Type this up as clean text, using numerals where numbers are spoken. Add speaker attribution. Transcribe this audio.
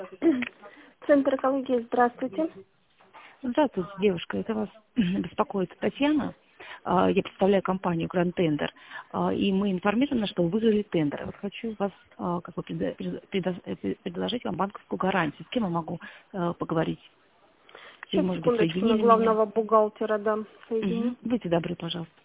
Speaker 1: Центр экологии, здравствуйте.
Speaker 2: Здравствуйте, девушка. Это вас беспокоит Татьяна. Я представляю компанию Grand Tender. И мы информированы, что вы выиграли тендер. Вот хочу вас как бы предложить вам банковскую гарантию. С кем я могу поговорить? Или,
Speaker 1: Сейчас,
Speaker 2: может быть,
Speaker 1: секундочку, на
Speaker 2: соединили меня?
Speaker 1: главного бухгалтера дам. Соединю.
Speaker 2: Будьте добры, пожалуйста.